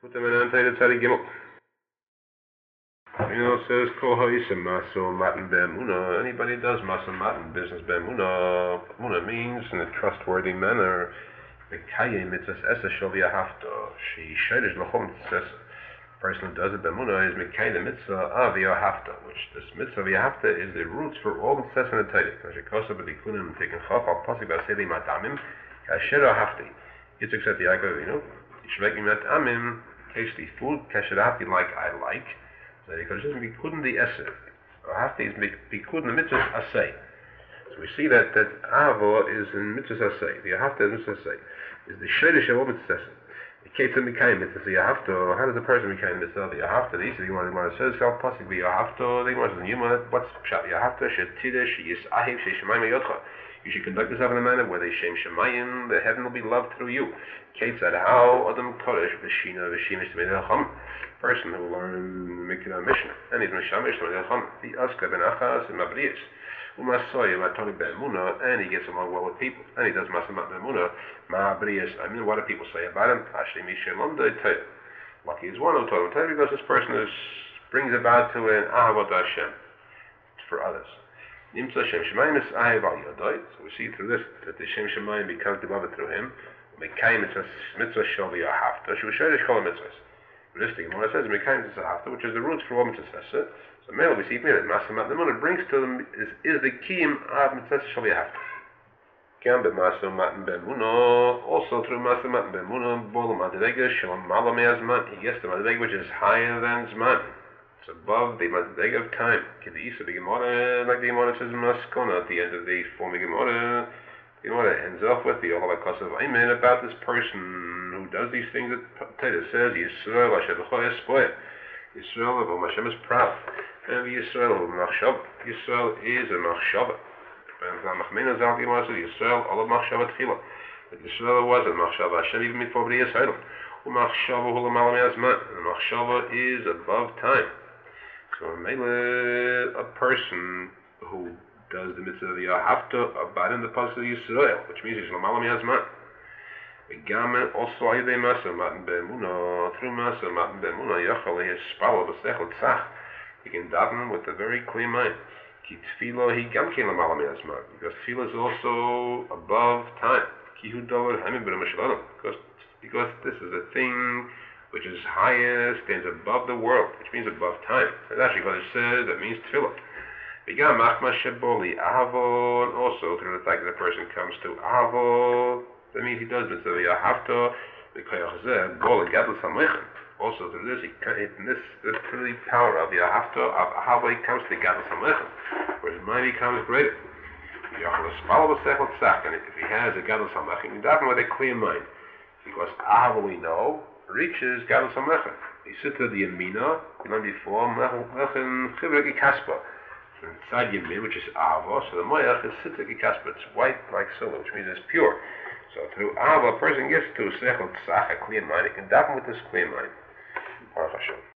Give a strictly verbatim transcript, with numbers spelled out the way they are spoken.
Put them in Antay Tzadi Gimel. You know, it says, Kol ha'isem maso matan be'emuna. Anybody does maso matan business be'emuna. Emuna means in a trustworthy manner. Mekayim mitzvahs esa shel v'yahavta. She shaydish l'chol mitzvahs esa. The person who does it be'emuna is mekayim the mitzvah of v'yahavta, which this mitzvah v'yahavta is the roots for all mitzvahs in the Torah. Kashikosa b'dikunim taken chaf al pasik b'aseli matamim kasher ahavti. Yitzchak said to Yaakov, you know, yishmek matamim, tasty food, kasher ahavti, like I like. So because it be couldn't the essay, or have to be couldn't the mitzvahs assay. So we see that that avo is in mitzvahs assay. The have to mitzvahs assay is the shadish of mitzvahs. The case of mikayim mitzvahs. You have to. How does a person mikayim mitzvah? You have to. These are the one who says self possibly. You have to. They want to yuma. What's pshat? You have to. Shetidish yisahiv sheishamayim yotcha. You should conduct yourself in a manner where they shem shemayim. The heaven will be loved through you. Kate said, how adam kodesh v'shina v'shimish t'medei person who learned Mikra Mishnah, and he's Mishamish t'medei chacham. The aska ben achas and mabriyas. Umasoy matoni be'emuna, and he gets along well with people, and he does masamat be'emuna. Mabriyas. I mean, what do people say about him? Ashli mishalom de'tayv. Lucky is one who told him because this person is brings about to an ahavot Hashem for others. Nimtza Shem Shemayim is ahav al yodai. So we see through this that the Shem Shemayim becomes beloved through him. Mekayim mitzvah shel v'yahavta. She was shaydish kol mitzvahs. But this thing, when it says mekayim mitzvah hafta, which is the roots for all mitzvahs, so mainly we see here that masamat be'emuna brings to them is, is the kiyum of mitzvah shel v'yahavta. Gam b'masamat be'emuna, also through masamat be'emuna, bol madrega shel mala me'azman. He gets the madrega which is higher than zman. It's above the madrega of time. Kedisa b'gemara, like the gemara says maskona at the end of the former gemara. You know what it ends off with? The Olavakas of Ayman about this person who does these things that Torah says, Yisrael, Hashem B'chol Yispoeh. Yisrael, Avon Hashem is proud. And Yisrael, Avon Machshav. Yisrael is a Machshav. And Machmena Zal Gemara says, Yisrael, Olav Machshav Tchila. But Yisrael was a Machshav Hashem even before B'riyas Haylam. U'Machshav Hu L'malam Yazman. And Machshav is above time. So, Mele, a person who does the mitzvah of the Yahavta about in the pasuk of Yisrael, which means he's l'malam yazman. V'gamen also ayidei masa matan be'emuna, through masa matan be'emuna, yachal yispalo b'sechel tzach. He can daven with a very clear mind. Ki tefilo he gam kein l'malam yazman, because tefillah is also above time. Ki hu davar hamim b'nei mishladam, because because this is a thing which is higher, stands above the world, which means above time. That's actually what it says. That means tefillah. Began machma sheboli avo, and also through the fact that the person comes to avo, that means he does mitzvah yahavta, b'koyach zeh, bol gadol samlechem. Also through this, he, in this, this through the power of yahavta, of avo, he comes to gadol samlechem, where his mind becomes greater. Yachal espal b'sechel tzach, and if he has a gadol samlechem, he daven with a clear mind, because avo we know reaches gadol samlechem. He sits at the yamina, and then before mlechem chivrik ikaspa. Inside Yemin, which is Ava, so the Moyach is Sitzak Ikaspa, it's white like silver, which means it's pure. So through Ava, a person gets to Sechel Tzach, a clear mind, he can daven with this clear mind. Baruch Hashem.